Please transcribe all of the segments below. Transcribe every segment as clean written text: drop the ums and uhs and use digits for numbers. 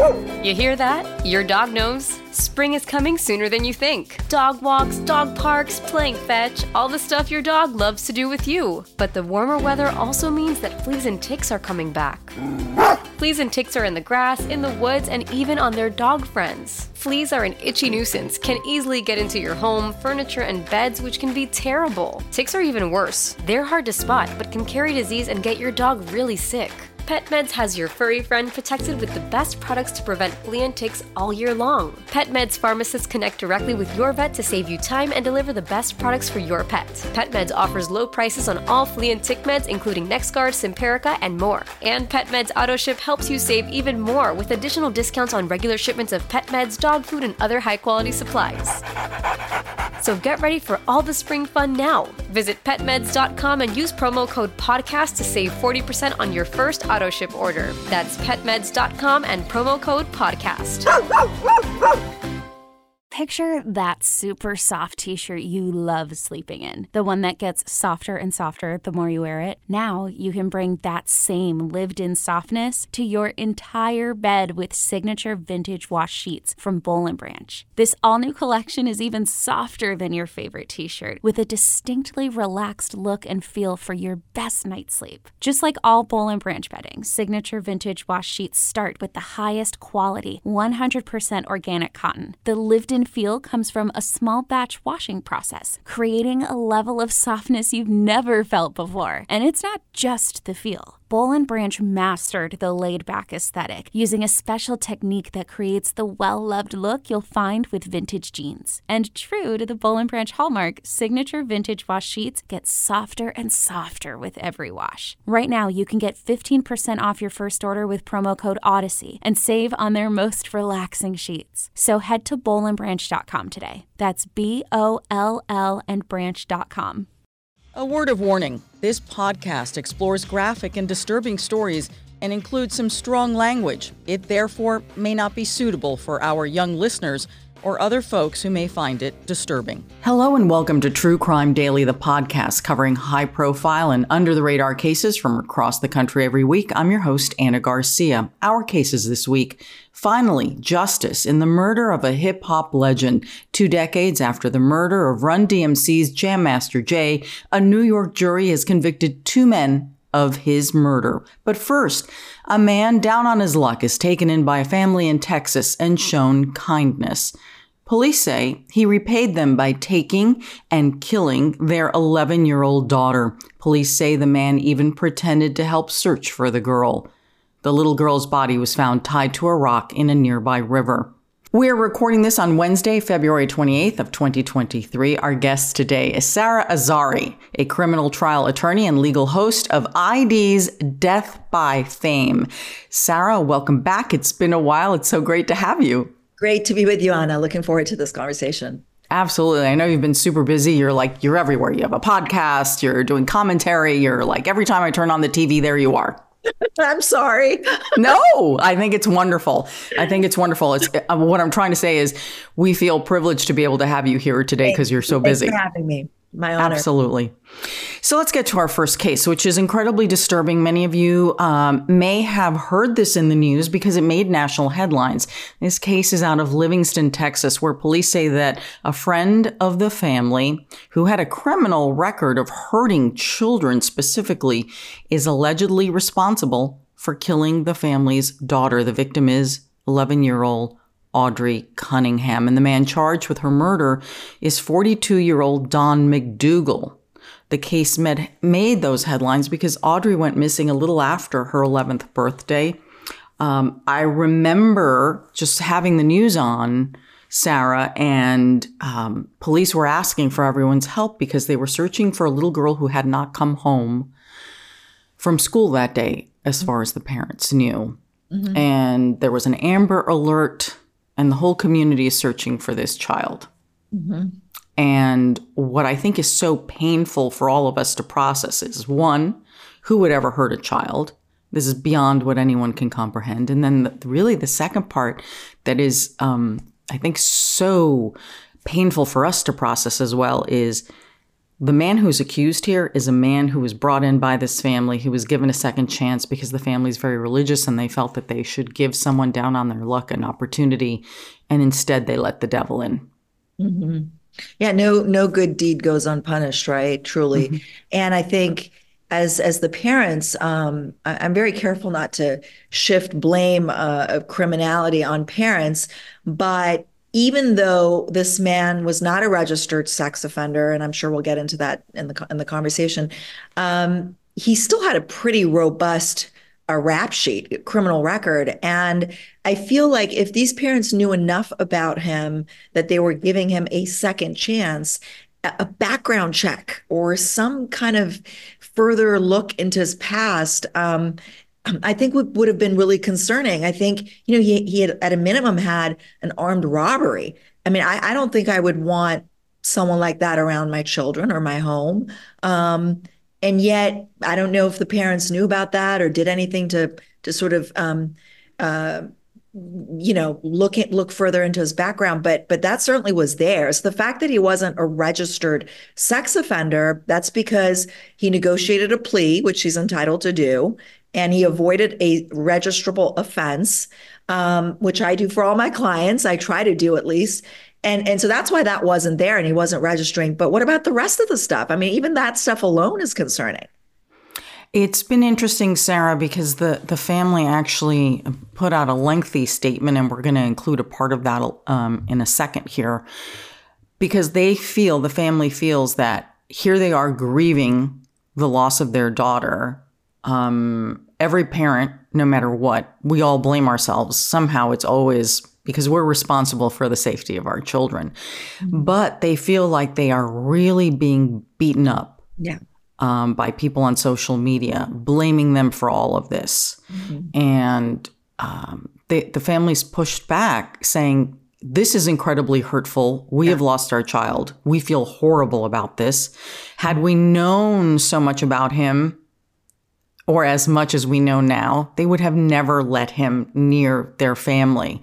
You hear that? Your dog knows. Spring is coming sooner than you think. Dog walks, dog parks, playing fetch, all the stuff your dog loves to do with you. But the warmer weather also means that fleas and ticks are coming back. Fleas and ticks are in the grass, in the woods, and even on their dog friends. Fleas are an itchy nuisance, can easily get into your home, furniture, and beds, which can be terrible. Ticks are even worse. They're hard to spot, but can carry disease and get your dog really sick. PetMeds has your furry friend protected with the best products to prevent flea and ticks all year long. PetMeds pharmacists connect directly with your vet to save you time and deliver the best products for your pet. PetMeds offers low prices on all flea and tick meds, including NexGard, Simparica, and more. And PetMeds AutoShip helps you save even more with additional discounts on regular shipments of pet meds, dog food, and other high-quality supplies. So get ready for all the spring fun now. Visit petmeds.com and use promo code PODCAST to save 40% on your first AutoShip order. That's petmeds.com and promo code PODCAST. Picture that super soft t-shirt you love sleeping in. The one that gets softer and softer the more you wear it. Now you can bring that same lived-in softness to your entire bed with signature vintage wash sheets from Boll & Branch. This all-new collection is even softer than your favorite t-shirt, with a distinctly relaxed look and feel for your best night's sleep. Just like all Boll & Branch bedding, signature vintage wash sheets start with the highest quality, 100% organic cotton. The lived-in feel comes from a small batch washing process, creating a level of softness you've never felt before. And it's not just the feel. Boll & Branch mastered the laid-back aesthetic using a special technique that creates the well-loved look you'll find with vintage jeans. And true to the Boll & Branch hallmark, signature vintage wash sheets get softer and softer with every wash. Right now, you can get 15% off your first order with promo code Odyssey and save on their most relaxing sheets. So head to bollandbranch.com today. That's BOLL and branch.com. A word of warning. This podcast explores graphic and disturbing stories and includes some strong language. It therefore may not be suitable for our young listeners or other folks who may find it disturbing. Hello and welcome to True Crime Daily, the podcast covering high-profile and under-the-radar cases from across the country every week. I'm your host, Anna Garcia. Our cases this week: finally, justice in the murder of a hip-hop legend. 2 decades after the murder of Run DMC's Jam Master Jay, a New York jury has convicted 2 men of his murder. But first, a man down on his luck is taken in by a family in Texas and shown kindness. Police say he repaid them by taking and killing their 11-year-old daughter. Police say the man even pretended to help search for the girl. The little girl's body was found tied to a rock in a nearby river. We're recording this on Wednesday, February 28th of 2023. Our guest today is Sara Azari, a criminal trial attorney and legal host of ID's Death by Fame. Sara, welcome back. It's been a while. It's so great to have you. Great to be with you, Anna. Looking forward to this conversation. Absolutely. I know you've been super busy. You're everywhere. You have a podcast, you're doing commentary. You're like, every time I turn on the TV, there you are. I'm sorry. No, I think it's wonderful. It's what I'm trying to say is we feel privileged to be able to have you here today because you're so busy. Thanks for having me. My honor. Absolutely. So let's get to our first case, which is incredibly disturbing. Many of you may have heard this in the news because it made national headlines. This case is out of Livingston, Texas, where police say that a friend of the family who had a criminal record of hurting children specifically is allegedly responsible for killing the family's daughter. The victim is 11-year-old Audrey Cunningham, and the man charged with her murder is 42-year-old Don McDougal. The case made those headlines because Audrey went missing a little after her 11th birthday. I remember just having the news on, Sara, and police were asking for everyone's help because they were searching for a little girl who had not come home from school that day, as far as the parents knew. Mm-hmm. And there was an Amber Alert, and the whole community is searching for this child. Mm-hmm. And what I think is so painful for all of us to process is, one, who would ever hurt a child? This is beyond what anyone can comprehend. And then really the second part that is, I think, so painful for us to process as well is The man who's accused here is a man who was brought in by this family, who was given a second chance because the family's very religious and they felt that they should give someone down on their luck an opportunity, and instead they let the devil in. Mm-hmm. Yeah, no good deed goes unpunished, right? Truly. Mm-hmm. And I think as the parents, I'm very careful not to shift blame of criminality on parents, but even though this man was not a registered sex offender, and I'm sure we'll get into that in the conversation, he still had a pretty robust rap sheet, criminal record. And I feel like if these parents knew enough about him that they were giving him a second chance, a background check or some kind of further look into his past, I think would have been really concerning. I think, he had at a minimum had an armed robbery. I mean, I don't think I would want someone like that around my children or my home. And yet I don't know if the parents knew about that or did anything to sort of, look further into his background, but that certainly was there. So the fact that he wasn't a registered sex offender, that's because he negotiated a plea, which he's entitled to do. And he avoided a registrable offense, which I do for all my clients. I try to do at least. And so that's why that wasn't there and he wasn't registering. But what about the rest of the stuff? I mean, even that stuff alone is concerning. It's been interesting, Sarah, because the family actually put out a lengthy statement, and we're going to include a part of that in a second here, because the family feels that here they are grieving the loss of their daughter. Every parent, no matter what, we all blame ourselves. Somehow it's always because we're responsible for the safety of our children. Mm-hmm. But they feel like they are really being beaten up by people on social media, blaming them for all of this. Mm-hmm. And the families pushed back saying, this is incredibly hurtful. We have lost our child. We feel horrible about this. Had we known so much about him, or as much as we know now, they would have never let him near their family.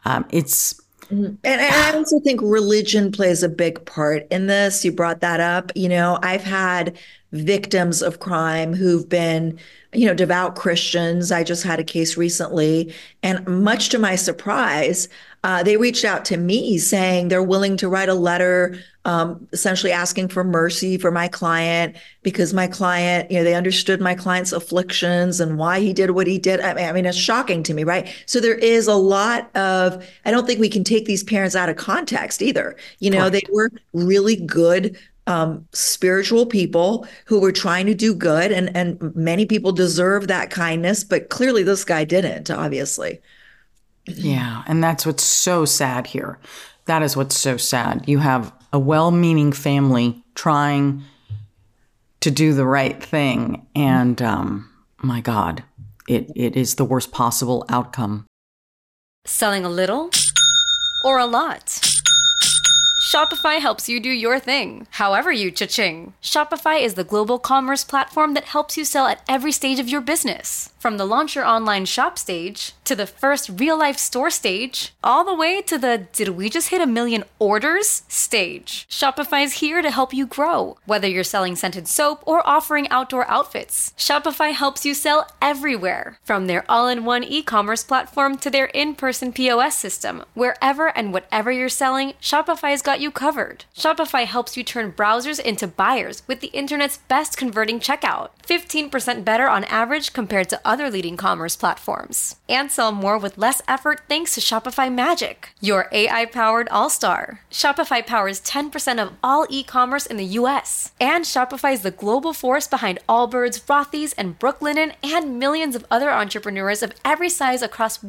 And I also think religion plays a big part in this. You brought that up. I've had victims of crime who've been, devout Christians. I just had a case recently, and much to my surprise, they reached out to me saying they're willing to write a letter, essentially asking for mercy for my client, because my client, they understood my client's afflictions and why he did what he did. I mean, it's shocking to me, right? So there is a lot of, I don't think we can take these parents out of context either. They were really good spiritual people who were trying to do good, and many people deserve that kindness, but clearly this guy didn't, obviously. Yeah, and that's what's so sad here. That is what's so sad. You have a well-meaning family trying to do the right thing, and my God, it is the worst possible outcome. Selling a little or a lot? Shopify helps you do your thing, however you cha-ching. Shopify is the global commerce platform that helps you sell at every stage of your business. From the launch your online shop stage, to the first real-life store stage, all the way to the did we just hit 1 million orders stage. Shopify's here to help you grow. Whether you're selling scented soap or offering outdoor outfits, Shopify helps you sell everywhere. From their all-in-one e-commerce platform to their in-person POS system, wherever and whatever you're selling, Shopify's got you covered. Shopify helps you turn browsers into buyers with the internet's best converting checkout. 15% better on average compared to other leading commerce platforms. And sell more with less effort thanks to Shopify Magic, your AI-powered all-star. Shopify powers 10% of all e-commerce in the US. And Shopify is the global force behind Allbirds, Rothy's, and Brooklinen, and millions of other entrepreneurs of every size across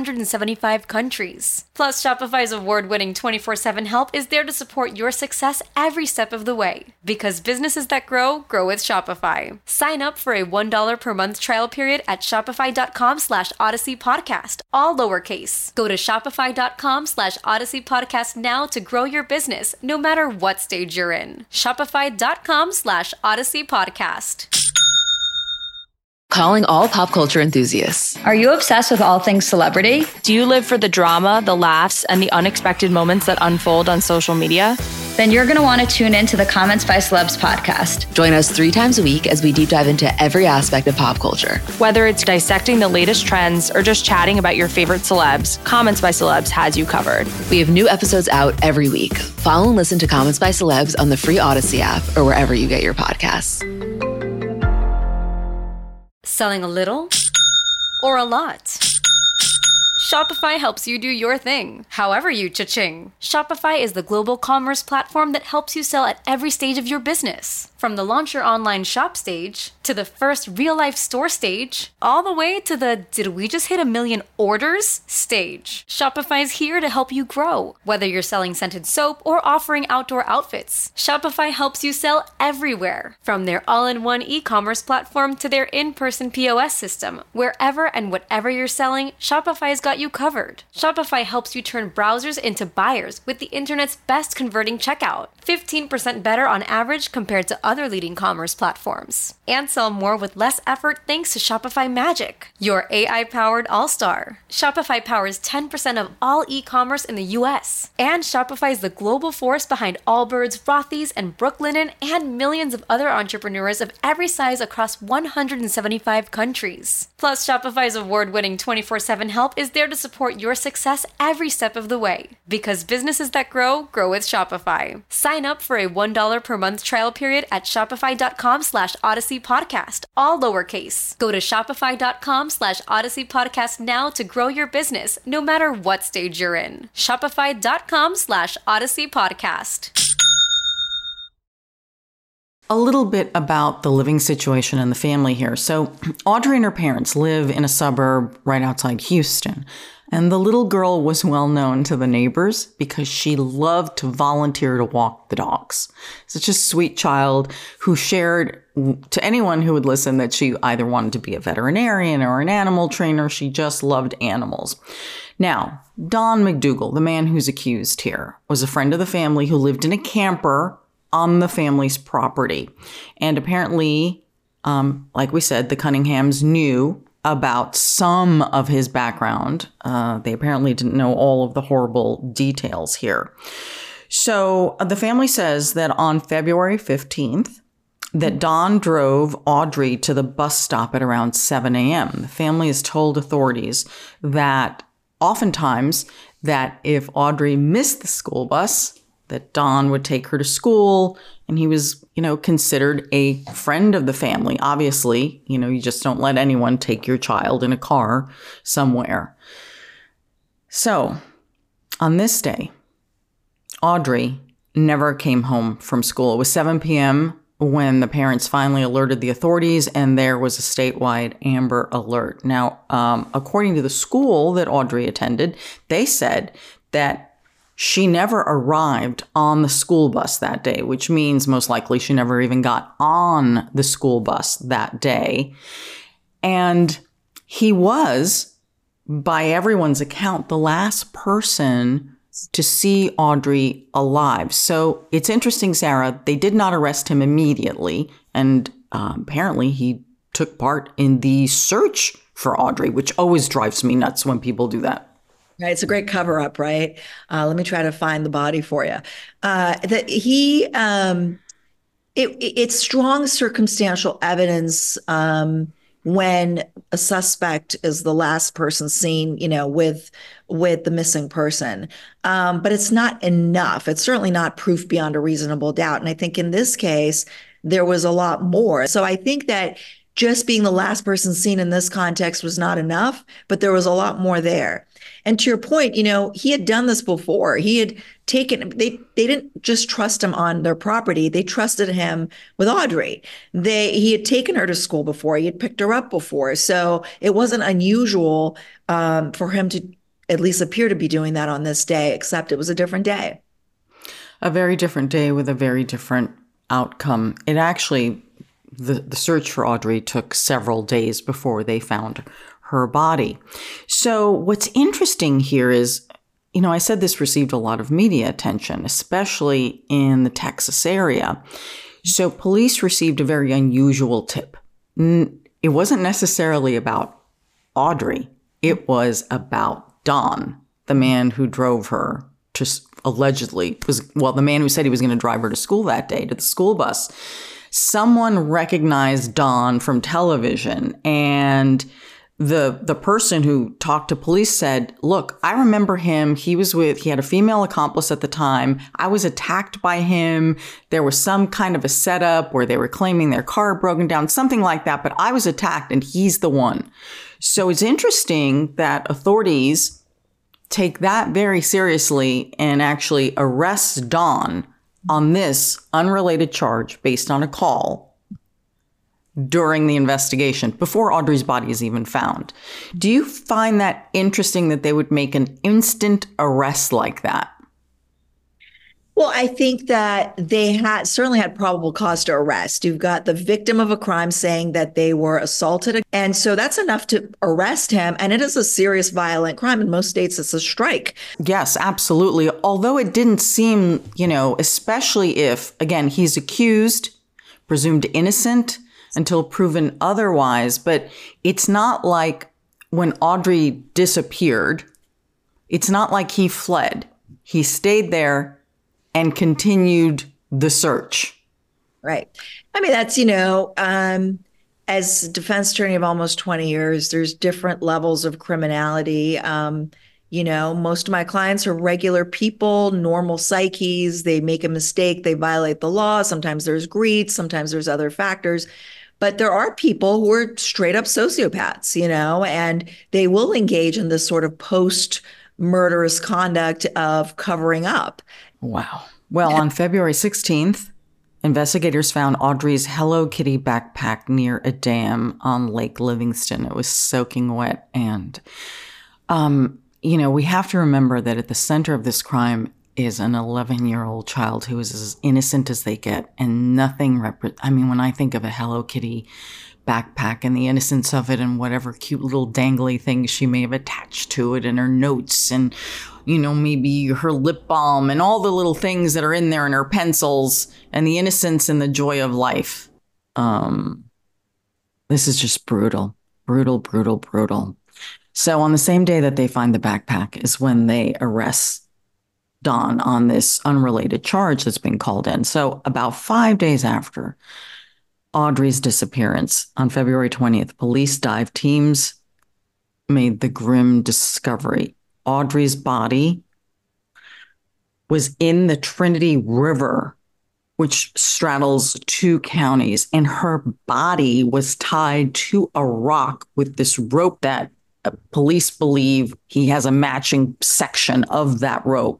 175 countries. Plus, Shopify's award-winning 24/7 help is there to support your success every step of the way. Because businesses that grow with Shopify. Sign up for a $1 per month trial period at shopify.com/Odyssey Podcast, all lowercase. Go to shopify.com/Odyssey Podcast now to grow your business, no matter what stage you're in. Shopify.com/Odyssey Podcast. Calling all pop culture enthusiasts. Are you obsessed with all things celebrity? Do you live for the drama, the laughs, and the unexpected moments that unfold on social media? then you're going to want to tune in to the Comments by Celebs podcast. Join us 3 times a week as we deep dive into every aspect of pop culture. Whether it's dissecting the latest trends or just chatting about your favorite celebs, Comments by Celebs has you covered. We have new episodes out every week. Follow and listen to Comments by Celebs on the free Odyssey app or wherever you get your podcasts. Selling a little or a lot? Shopify helps you do your thing, however you cha-ching. Shopify is the global commerce platform that helps you sell at every stage of your business. From the launch your online shop stage, to the first real-life store stage, all the way to the did we just hit 1 million orders stage. Shopify is here to help you grow. Whether you're selling scented soap or offering outdoor outfits, Shopify helps you sell everywhere. From their all-in-one e-commerce platform to their in-person POS system, wherever and whatever you're selling, Shopify's got you covered. Shopify helps you turn browsers into buyers with the internet's best converting checkout. 15% better on average compared to other leading commerce platforms. And sell more with less effort thanks to Shopify Magic, your AI-powered all-star. Shopify powers 10% of all e-commerce in the US. And Shopify is the global force behind Allbirds, Rothy's, and Brooklinen, and millions of other entrepreneurs of every size across 175 countries. Plus, Shopify's award-winning 24/7 help is there to support your success every step of the way. Because businesses that grow, grow with Shopify. Sign up for a $1 per month trial period at shopify.com/Odyssey Podcast, all lowercase. Go to shopify.com/Odyssey Podcast now to grow your business, no matter what stage you're in. Shopify.com/Odyssey Podcast. A little bit about the living situation in the family here. So Audrey and her parents live in a suburb right outside Houston. And the little girl was well known to the neighbors because she loved to volunteer to walk the dogs. Such a sweet child who shared to anyone who would listen that she either wanted to be a veterinarian or an animal trainer. She just loved animals. Now, Don McDougal, the man who's accused here, was a friend of the family who lived in a camper on the family's property. And apparently, like we said, the Cunninghams knew about some of his background. They apparently didn't know all of the horrible details here. So the family says that on February 15th, that Don drove Audrey to the bus stop at around 7 a.m. The family has told authorities that oftentimes that if Audrey missed the school bus, that Don would take her to school, and he was, considered a friend of the family. Obviously, you just don't let anyone take your child in a car somewhere. So, on this day, Audrey never came home from school. It was 7 p.m. when the parents finally alerted the authorities, and there was a statewide Amber Alert. Now, according to the school that Audrey attended, they said that she never arrived on the school bus that day, which means most likely she never even got on the school bus that day. And he was, by everyone's account, the last person to see Audrey alive. So it's interesting, Sarah, they did not arrest him immediately. And apparently he took part in the search for Audrey, which always drives me nuts when people do that. Right, it's a great cover up, right? Let me try to find the body for you. It's strong circumstantial evidence when a suspect is the last person seen, with the missing person. But it's not enough. It's certainly not proof beyond a reasonable doubt. And I think in this case, there was a lot more. So I think that just being the last person seen in this context was not enough, but there was a lot more there. And to your point, he had done this before. He had taken, they didn't just trust him on their property. They trusted him with Audrey. He had taken her to school before. He had picked her up before. So it wasn't unusual for him to at least appear to be doing that on this day, except it was a different day. A very different day with a very different outcome. It actually, the search for Audrey took several days before they found her body. So what's interesting here is, I said this received a lot of media attention, especially in the Texas area. So police received a very unusual tip. It wasn't necessarily about Audrey. It was about Don, the man who drove her allegedly the man who said he was going to drive her to school that day, to the school bus. Someone recognized Don from television, and the person who talked to police said, look, I remember him. He had a female accomplice at the time. I was attacked by him. There was some kind of a setup where they were claiming their car broken down, something like that. But I was attacked and he's the one. So it's interesting that authorities take that very seriously and actually arrest Don on this unrelated charge based on a call during the investigation, before Audrey's body is even found. Do you find that interesting that they would make an instant arrest like that? Well, I think that they certainly had probable cause to arrest. You've got the victim of a crime saying that they were assaulted. And so that's enough to arrest him. And it is a serious violent crime. In most states, it's a strike. Yes, absolutely. Although it didn't seem, especially if, again, he's accused, presumed innocent, until proven otherwise. But it's not like when Audrey disappeared, it's not like he fled. He stayed there and continued the search. Right. I mean, that's, as defense attorney of almost 20 years, there's different levels of criminality. Most of my clients are regular people, normal psyches. They make a mistake. They violate the law. Sometimes there's greed. Sometimes there's other factors. But there are people who are straight up sociopaths, and they will engage in this sort of post-murderous conduct of covering up. Wow. Well, on February 16th, investigators found Audrey's Hello Kitty backpack near a dam on Lake Livingston. It was soaking wet. And, we have to remember that at the center of this crime is an 11-year-old child who is as innocent as they get, and nothing when I think of a Hello Kitty backpack and the innocence of it and whatever cute little dangly things she may have attached to it and her notes and, maybe her lip balm and all the little things that are in there and her pencils and the innocence and the joy of life. This is just brutal, brutal, brutal, brutal. So on the same day that they find the backpack is when they arrest Don on this unrelated charge that's been called in. So about 5 days after Audrey's disappearance, on February 20th, police dive teams made the grim discovery. Audrey's body was in the Trinity River, which straddles 2 counties, and her body was tied to a rock with this rope that police believe he has a matching section of that rope.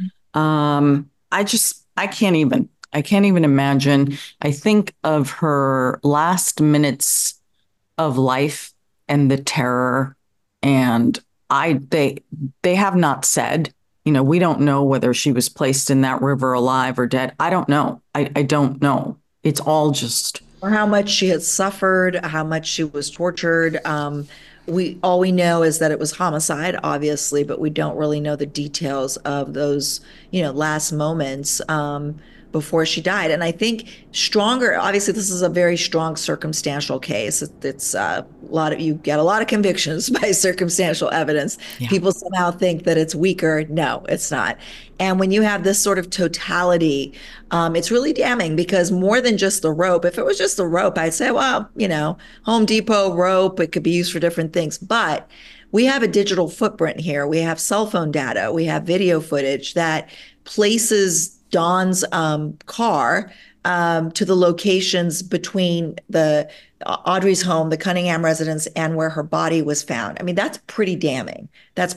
I can't even imagine. I think of her last minutes of life and the terror, and they have not said, we don't know whether she was placed in that river alive or dead. I don't know. I don't know. It's all just. Or how much she had suffered, how much she was tortured. All we know is that it was homicide, obviously, but we don't really know the details of those, last moments before she died. And I think stronger, obviously, this is a very strong circumstantial case. It's you get a lot of convictions by circumstantial evidence. Yeah. People somehow think that it's weaker. No, it's not. And when you have this sort of totality, it's really damning, because more than just the rope, if it was just the rope, I'd say, well, Home Depot rope, it could be used for different things. But we have a digital footprint here. We have cell phone data. We have video footage that places Dawn's car to the locations between Audrey's home, the Cunningham residence, and where her body was found. I mean, that's pretty damning.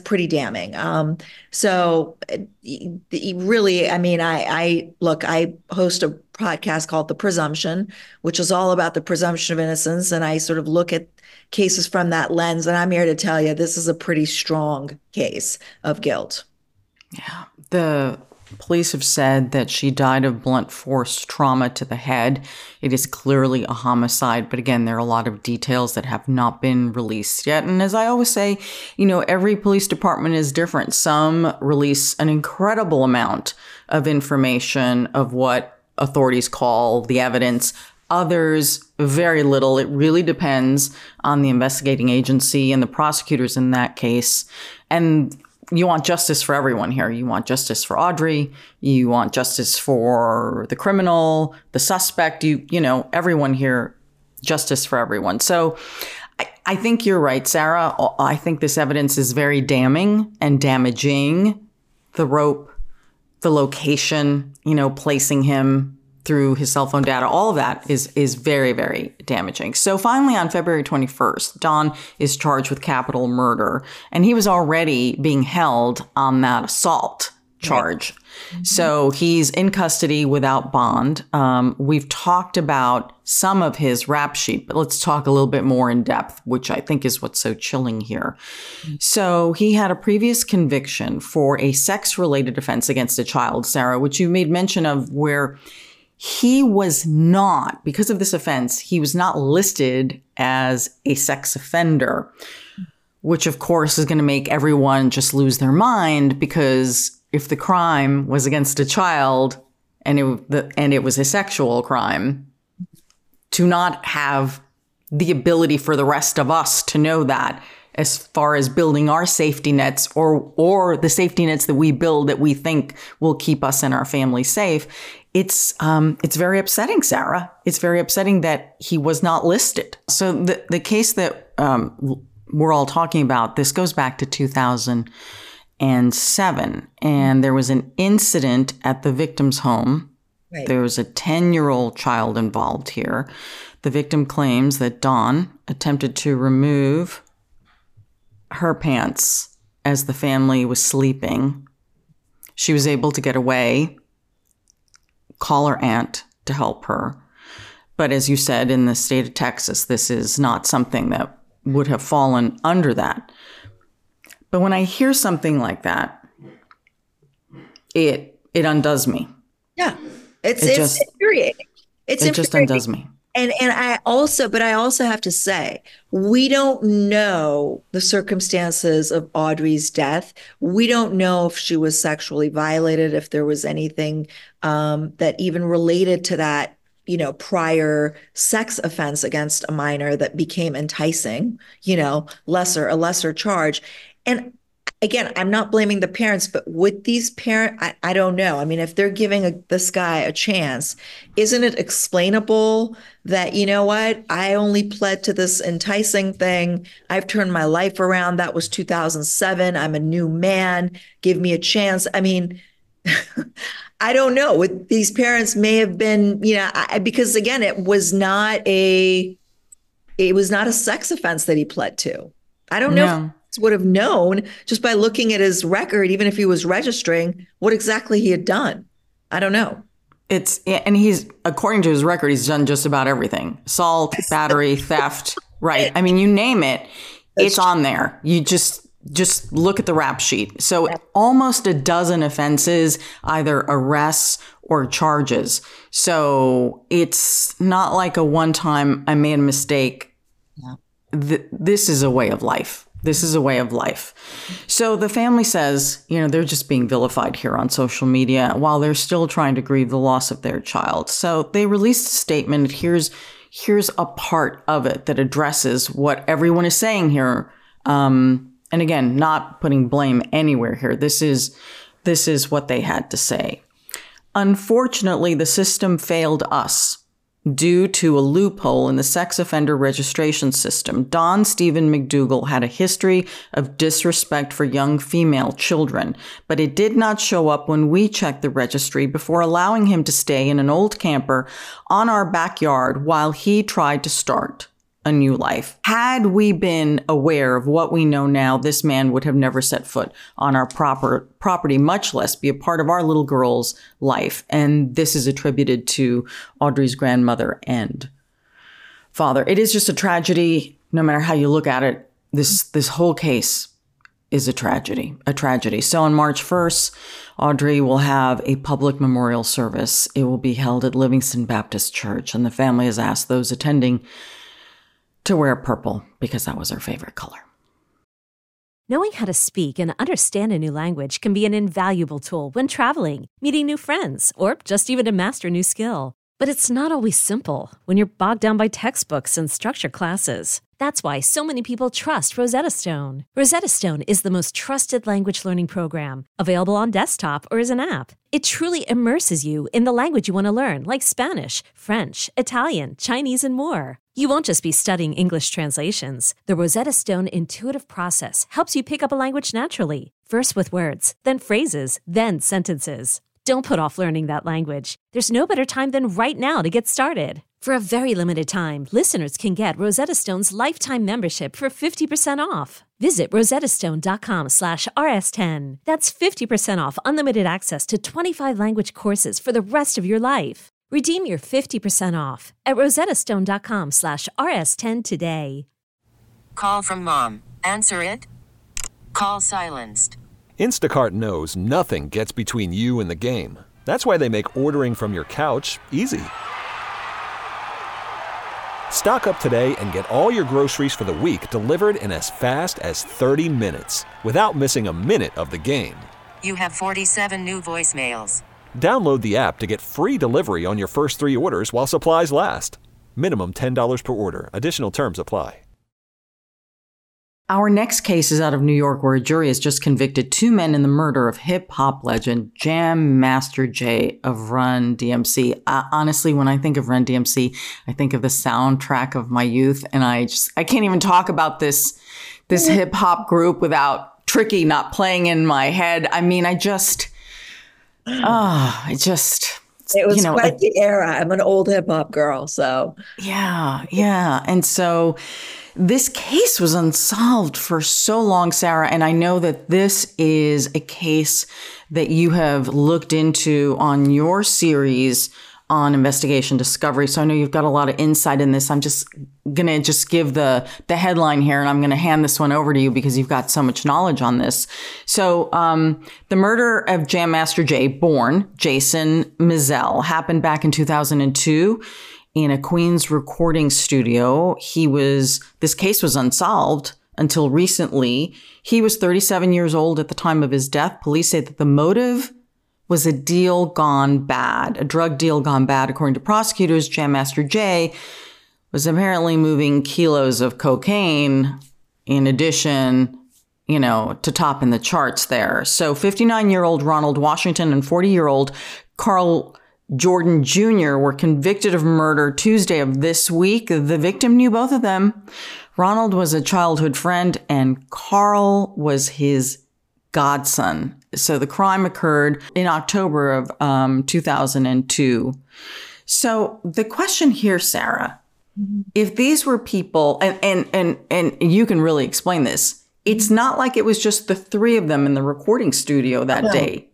So really, I host a podcast called The Presumption, which is all about the presumption of innocence. And I sort of look at cases from that lens. And I'm here to tell you, this is a pretty strong case of guilt. Yeah. The police have said that she died of blunt force trauma to the head. It is clearly a homicide, but again, there are a lot of details that have not been released yet. And as I always say, every police department is different. Some release an incredible amount of information of what authorities call the evidence. Others, very little. It really depends on the investigating agency and the prosecutors in that case. And you want justice for everyone here. You want justice for Audrey. You want justice for the criminal, the suspect, everyone here, justice for everyone. So I think you're right, Sarah. I think this evidence is very damning and damaging. The rope, the location, placing him through his cell phone data, all of that is very, very damaging. So finally, on February 21st, Don is charged with capital murder, and he was already being held on that assault charge. Right. So he's in custody without bond. We've talked about some of his rap sheet, but let's talk a little bit more in depth, which I think is what's so chilling here. So he had a previous conviction for a sex-related offense against a child, Sarah, which you made mention of, where he was not, because of this offense, he was not listed as a sex offender, which of course is going to make everyone just lose their mind, because if the crime was against a child and it was a sexual crime, to not have the ability for the rest of us to know that, as far as building our safety nets or the safety nets that we build that we think will keep us and our family safe, it's very upsetting, Sarah. It's very upsetting that he was not listed. So the case that we're all talking about, this goes back to 2007, and there was an incident at the victim's home. Right. There was a 10-year-old child involved here. The victim claims that Dawn attempted to remove her pants as the family was sleeping. She was able to get away, call her aunt to help her. But as you said, in the state of Texas, this is not something that would have fallen under that. But when I hear something like that, it undoes me. Yeah, it's infuriating. It just undoes me. And I also have to say, we don't know the circumstances of Audrey's death. We don't know if she was sexually violated, if there was anything that even related to that, prior sex offense against a minor that became enticing, a lesser charge. And again, I'm not blaming the parents, but with these parents, I don't know. I mean, if they're giving this guy a chance, isn't it explainable that, you know what, I only pled to this enticing thing. I've turned my life around. That was 2007. I'm a new man. Give me a chance. I mean, I don't know. With these parents may have been, because again, it was not a sex offense that he pled to. I don't know if would have known just by looking at his record, even if he was registering, what exactly he had done. I don't know. And he's, according to his record, he's done just about everything. Assault, battery, theft, right? I mean, you name it, it's on there. You just look at the rap sheet. So almost a dozen offenses, either arrests or charges. So it's not like a one-time, I made a mistake. Yeah. This is a way of life. This is a way of life. So the family says, they're just being vilified here on social media while they're still trying to grieve the loss of their child. So they released a statement. Here's a part of it that addresses what everyone is saying here. And again, not putting blame anywhere here. This is what they had to say. Unfortunately, the system failed us. Due to a loophole in the sex offender registration system, Don Stephen McDougal had a history of disrespect for young female children, but it did not show up when we checked the registry before allowing him to stay in an old camper on our backyard while he tried to start a new life. Had we been aware of what we know now, this man would have never set foot on our property, much less be a part of our little girl's life. And this is attributed to Audrey's grandmother and father. It is just a tragedy, no matter how you look at it. This whole case is a tragedy. So on March 1st, Audrey will have a public memorial service. It will be held at Livingston Baptist Church, and the family has asked those attending to wear purple because that was her favorite color. Knowing how to speak and understand a new language can be an invaluable tool when traveling, meeting new friends, or just even to master a new skill. But it's not always simple when you're bogged down by textbooks and structure classes. That's why so many people trust Rosetta Stone. Rosetta Stone is the most trusted language learning program, available on desktop or as an app. It truly immerses you in the language you want to learn, like Spanish, French, Italian, Chinese, and more. You won't just be studying English translations. The Rosetta Stone intuitive process helps you pick up a language naturally, first with words, then phrases, then sentences. Don't put off learning that language. There's no better time than right now to get started. For a very limited time, listeners can get Rosetta Stone's lifetime membership for 50% off. Visit rosettastone.com/rs10. That's 50% off unlimited access to 25 language courses for the rest of your life. Redeem your 50% off at rosettastone.com/rs10 today. Call from mom. Answer it. Call silenced. Instacart knows nothing gets between you and the game. That's why they make ordering from your couch easy. Stock up today and get all your groceries for the week delivered in as fast as 30 minutes without missing a minute of the game. You have 47 new voicemails. Download the app to get free delivery on your first 3 orders while supplies last. Minimum $10 per order. Additional terms apply. Our next case is out of New York, where a jury has just convicted 2 men in the murder of hip-hop legend Jam Master Jay of Run DMC. Honestly, when I think of Run DMC, I think of the soundtrack of my youth, and I can't even talk about this hip-hop group without Tricky not playing in my head. I mean, it was quite the era. I'm an old hip hop girl, so. Yeah. And so this case was unsolved for so long, Sarah, and I know that this is a case that you have looked into on your series on Investigation Discovery. So I know you've got a lot of insight in this. I'm just going to give the headline here, and I'm going to hand this one over to you because you've got so much knowledge on this. So the murder of Jam Master Jay, born Jason Mizell, happened back in 2002 in a Queens recording studio. This case was unsolved until recently. He was 37 years old at the time of his death. Police say that the motive was a deal gone bad, a drug deal gone bad. According to prosecutors, Jam Master Jay was apparently moving kilos of cocaine in addition, to top in the charts there. So 59-year-old Ronald Washington and 40-year-old Carl Jordan Jr. were convicted of murder Tuesday of this week. The victim knew both of them. Ronald was a childhood friend and Carl was his godson. So the crime occurred in October of 2002. So the question here, Sarah, if these were people, and you can really explain this, it's not like it was just the 3 of them in the recording studio that day.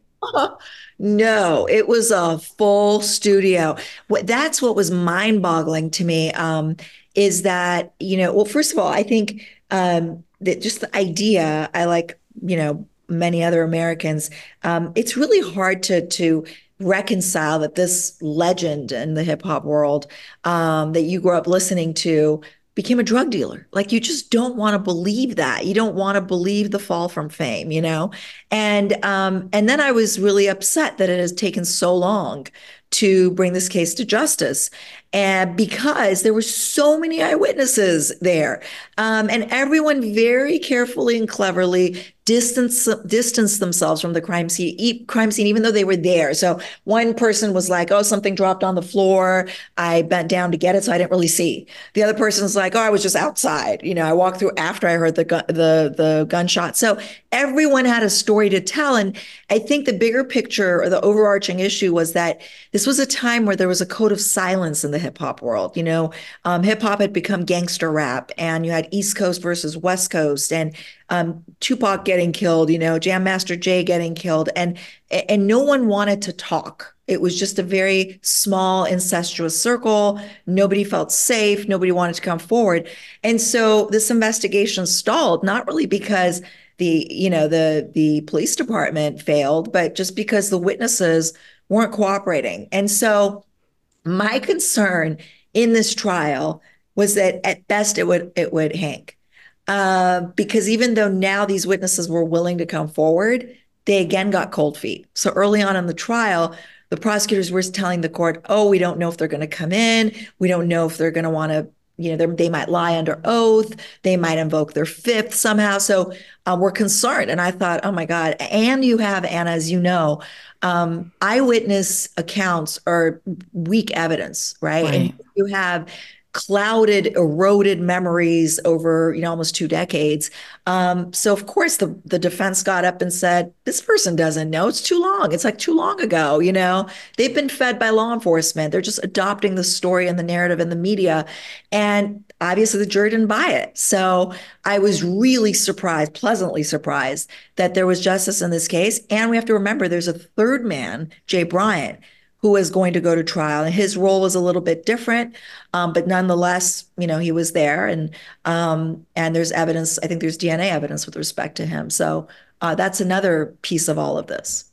No, it was a full studio. That's what was mind-boggling to me, is that, well, first of all, I think that just the idea, I like, many other Americans, it's really hard to reconcile that this legend in the hip hop world that you grew up listening to became a drug dealer. Like, you just don't want to believe that. You don't want to believe the fall from fame, And then I was really upset that it has taken so long to bring this case to justice. And because there were so many eyewitnesses there, and everyone very carefully and cleverly distanced themselves from the crime scene, even though they were there. So one person was like, "Oh, something dropped on the floor. I bent down to get it, so I didn't really see." The other person was like, "Oh, I was just outside. I walked through after I heard the gunshot." So everyone had a story to tell, and I think the bigger picture or the overarching issue was that this was a time where there was a code of silence in the hip hop world. Hip hop had become gangster rap, and you had East Coast versus West Coast, and Tupac getting killed, Jam Master Jay getting killed, and no one wanted to talk. It was just a very small, incestuous circle. Nobody felt safe. Nobody wanted to come forward. And so this investigation stalled, not really because the police department failed, but just because the witnesses weren't cooperating. And so my concern in this trial was that at best it would hang. Because even though now these witnesses were willing to come forward, they again got cold feet. So early on in the trial, the prosecutors were telling the court, oh, we don't know if they're going to come in. We don't know if they're going to want to, they might lie under oath. They might invoke their fifth somehow. So we're concerned. And I thought, oh my God. And you have, Anna, as you know, eyewitness accounts are weak evidence, right? And you have clouded, eroded memories over, almost 2 decades. So of course the defense got up and said, this person doesn't know. It's too long. It's like too long ago. They've been fed by law enforcement. They're just adopting the story and the narrative in the media. And obviously the jury didn't buy it. So I was really surprised, pleasantly surprised that there was justice in this case. And we have to remember there's a third man, Jay Bryant, who was going to go to trial. And his role was a little bit different, but nonetheless, he was there. And there's evidence, I think there's DNA evidence with respect to him. So that's another piece of all of this.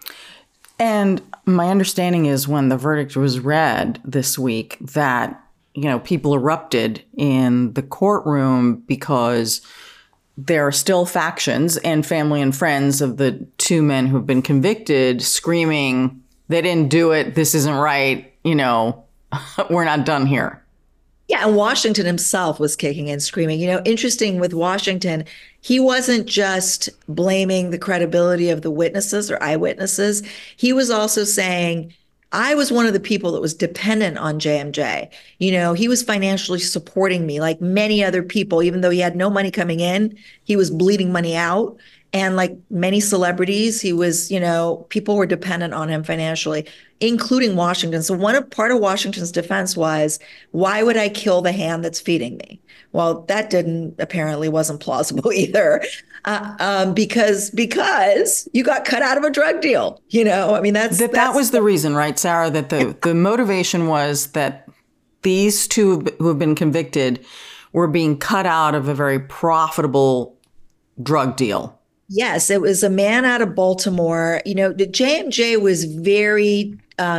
And my understanding is when the verdict was read this week that, people erupted in the courtroom because there are still factions and family and friends of the 2 men who've been convicted screaming, they didn't do it. This isn't right. We're not done here. Yeah. And Washington himself was kicking and screaming. Interesting with Washington, he wasn't just blaming the credibility of the witnesses or eyewitnesses. He was also saying, I was one of the people that was dependent on JMJ. He was financially supporting me like many other people, even though he had no money coming in, he was bleeding money out. And like many celebrities, he was, people were dependent on him financially, including Washington. So part of Washington's defense was, why would I kill the hand that's feeding me? Well, that apparently wasn't plausible either, because you got cut out of a drug deal. That was the reason, right, Sarah? That the motivation was that these 2 who have been convicted were being cut out of a very profitable drug deal. Yes, it was a man out of Baltimore. The JMJ was very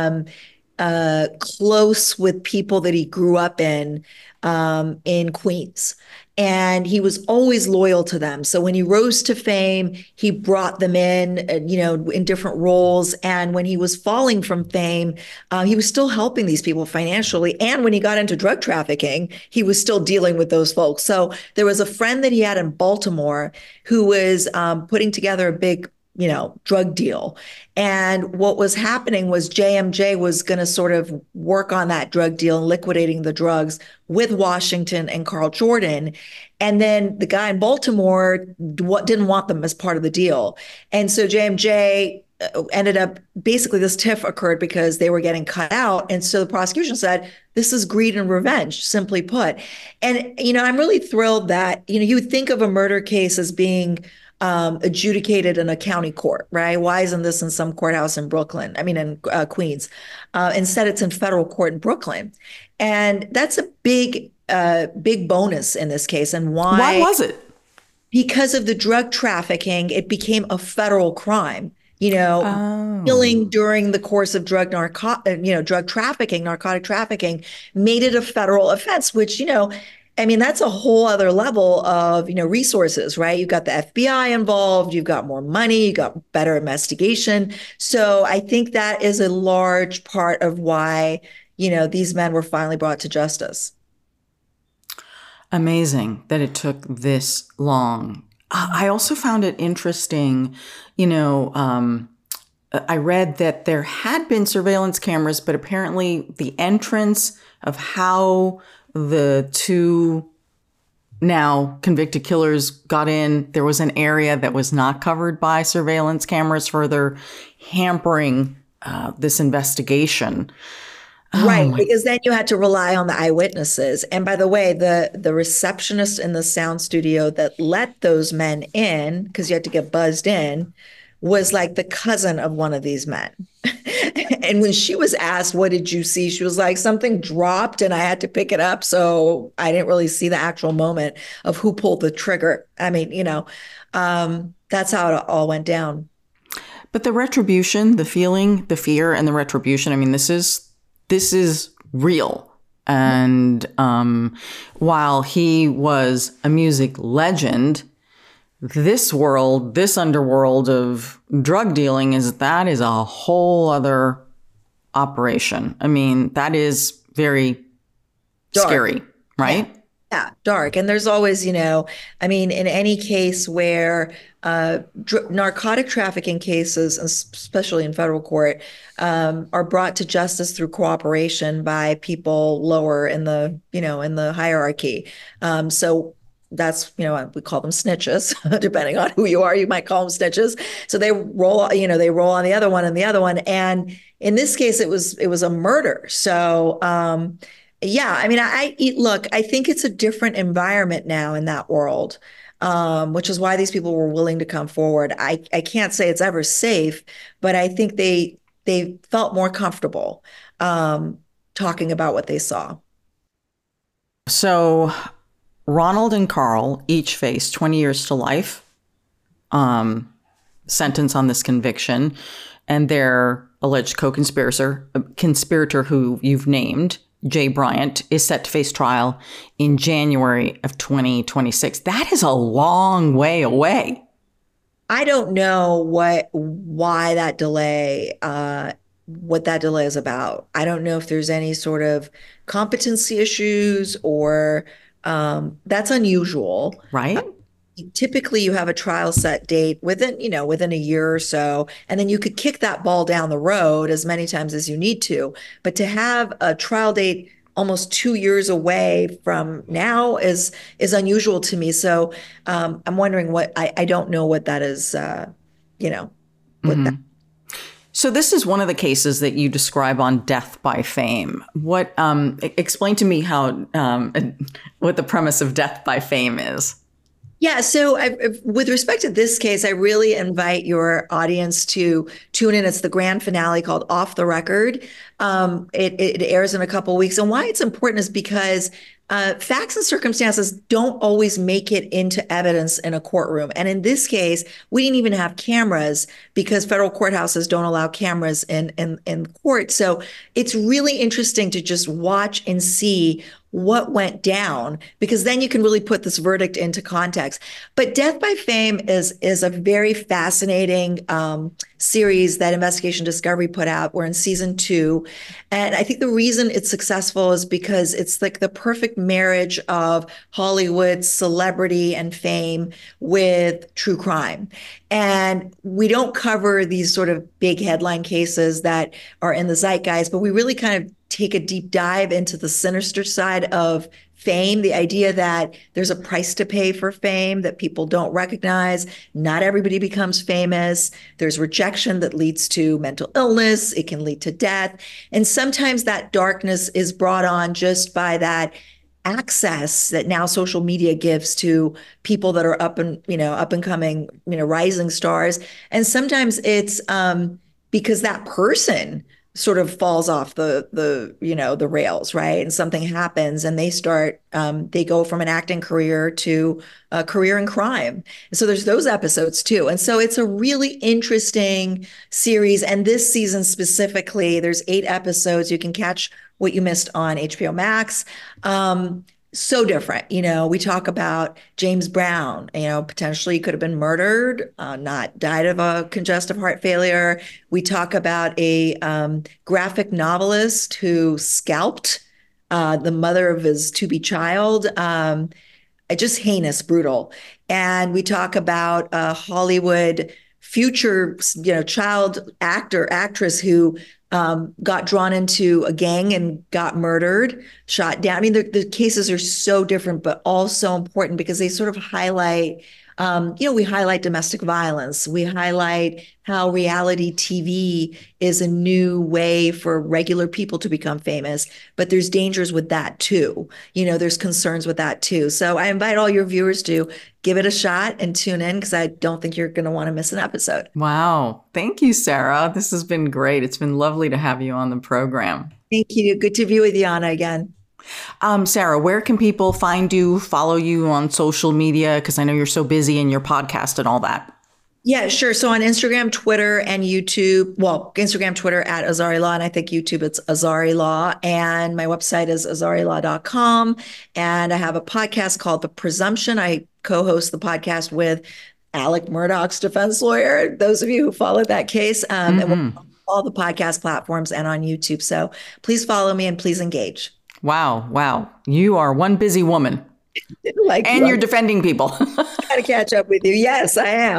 close with people that he grew up in Queens. And he was always loyal to them. So when he rose to fame, he brought them in different roles. And when he was falling from fame, he was still helping these people financially. And when he got into drug trafficking, he was still dealing with those folks. So there was a friend that he had in Baltimore who was putting together a big drug deal. And what was happening was JMJ was going to sort of work on that drug deal and liquidating the drugs with Washington and Carl Jordan. And then the guy in Baltimore didn't want them as part of the deal. And so JMJ ended up, basically this tiff occurred because they were getting cut out. And so the prosecution said, this is greed and revenge, simply put. And, I'm really thrilled that, you would think of a murder case as being adjudicated in a county court, right? Why isn't this in some courthouse in in Queens? Instead, it's in federal court in Brooklyn. And that's a big bonus in this case. And why was it? Because of the drug trafficking, it became a federal crime. Killing during the course of drug trafficking, narcotic trafficking, made it a federal offense, which, that's a whole other level of, resources, right? You've got the FBI involved, you've got more money, you got better investigation. So I think that is a large part of why, these men were finally brought to justice. Amazing that it took this long. I also found it interesting, I read that there had been surveillance cameras, but apparently the entrance of how the 2 now convicted killers got in, there was an area that was not covered by surveillance cameras, further hampering this investigation. Right, because then you had to rely on the eyewitnesses. And by the way, the receptionist in the sound studio that let those men in, because you had to get buzzed in, was like the cousin of one of these men. And when she was asked, what did you see? She was like, something dropped and I had to pick it up. So I didn't really see the actual moment of who pulled the trigger. That's how it all went down. But the retribution, the feeling, the fear, and the retribution, this is real. And while he was a music legend, this world, this underworld of drug dealing is a whole other operation. I mean, that is very dark. Scary, right? Yeah, dark. And there's always, in any case where narcotic trafficking cases, especially in federal court, are brought to justice through cooperation by people lower in the, in the hierarchy. So that's, we call them snitches, depending on who you are, you might call them snitches. So they roll on the other one and the other one. And in this case, it was a murder. So, yeah, I mean, I think it's a different environment now in that world, which is why these people were willing to come forward. I can't say it's ever safe, but I think they felt more comfortable talking about what they saw. So Ronald and Carl each faced 20 years to life sentence on this conviction, and their alleged conspirator who you've named, Jay Bryant, is set to face trial in January of 2026. That is a long way away. I don't know what that delay is about. I don't know if there's any sort of competency issues or that's unusual. Right. Typically you have a trial set date within a year or so, and then you could kick that ball down the road as many times as you need to. But to have a trial date almost 2 years away from now is unusual to me. So I'm wondering I don't know what that is, that. So this is one of the cases that you describe on Death by Fame. What explain to me how what the premise of Death by Fame is? Yeah. So with respect to this case, I really invite your audience to tune in. It's the grand finale called Off the Record. It airs in a couple of weeks. And why it's important is because facts and circumstances don't always make it into evidence in a courtroom. And in this case, we didn't even have cameras because federal courthouses don't allow cameras in court. So it's really interesting to just watch and see what went down, because then you can really put this verdict into context. But Death by Fame is a very fascinating series that Investigation Discovery put out. We're in season 2. And I think the reason it's successful is because it's like the perfect marriage of Hollywood celebrity and fame with true crime. And we don't cover these sort of big headline cases that are in the zeitgeist, but we really kind of take a deep dive into the sinister side of fame, the idea that there's a price to pay for fame that people don't recognize. Not everybody becomes famous. There's rejection that leads to mental illness. It can lead to death. And sometimes that darkness is brought on just by that access that now social media gives to people that are up and coming, rising stars. And sometimes it's because that person sort of falls off the rails, right? And something happens and they go from an acting career to a career in crime. And so there's those episodes too. And so it's a really interesting series. And this season specifically, there's 8 episodes. You can catch what you missed on HBO Max. So different. We talk about James Brown, potentially could have been murdered, not died of a congestive heart failure. We talk about a graphic novelist who scalped the mother of his to-be child. Just heinous, brutal. And we talk about a Hollywood future, child actress who got drawn into a gang and got murdered, shot down. I mean, the cases are so different, but all so important because they sort of highlight, we highlight domestic violence. We highlight how reality TV is a new way for regular people to become famous, but there's dangers with that too. There's concerns with that too. So I invite all your viewers to give it a shot and tune in because I don't think you're going to want to miss an episode. Wow. Thank you, Sarah. This has been great. It's been lovely to have you on the program. Thank you. Good to be with you, Anna, again. Sarah, where can people find you, follow you on social media? Because I know you're so busy in your podcast and all that. Yeah, sure. So on Instagram, Twitter, and YouTube, Instagram, Twitter at Azari Law, and I think YouTube it's Azari Law, and my website is azarilaw.com. And I have a podcast called The Presumption. I co-host the podcast with Alec Murdaugh's defense lawyer, those of you who followed that case. And all the podcast platforms and on YouTube. So please follow me and please engage. Wow. You are one busy woman. And you're defending people. Got to catch up with you. Yes, I am.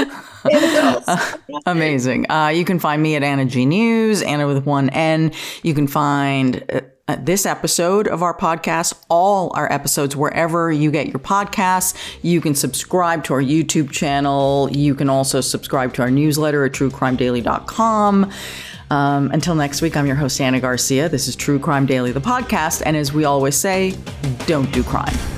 Amazing. You can find me at Anna G News, Anna with one N. You can find this episode of our podcast, all our episodes, wherever you get your podcasts. You can subscribe to our YouTube channel. You can also subscribe to our newsletter at truecrimedaily.com. Until next week, I'm your host, Anna Garcia. This is True Crime Daily, the podcast. And as we always say, don't do crime.